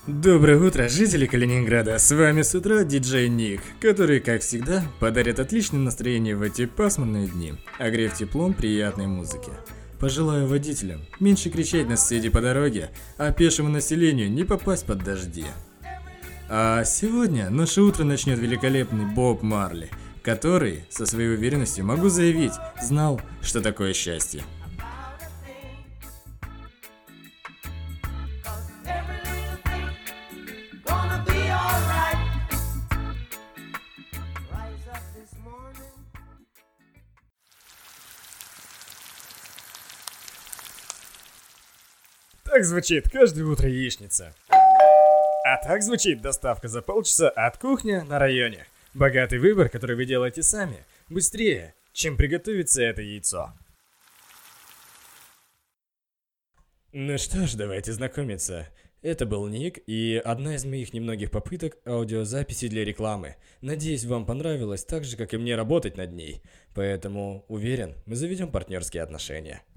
Доброе утро, жители Калининграда, с вами с утра диджей Ник, который, как всегда, подарит отличное настроение в эти пасмурные дни, огрев теплом приятной музыки. Пожелаю водителям меньше кричать на соседей по дороге, а пешему населению не попасть под дожди. А сегодня наше утро начнет великолепный Боб Марли, который, со своей уверенностью могу заявить, знал, что такое счастье. Так звучит каждое утро яичница. А так звучит доставка за полчаса от кухни на районе. Богатый выбор, который вы делаете сами, быстрее, чем приготовится это яйцо. Ну что ж, давайте знакомиться. Это был Ник и одна из моих немногих попыток аудиозаписи для рекламы. Надеюсь, вам понравилось так же, как и мне работать над ней. Поэтому, уверен, мы заведем партнерские отношения.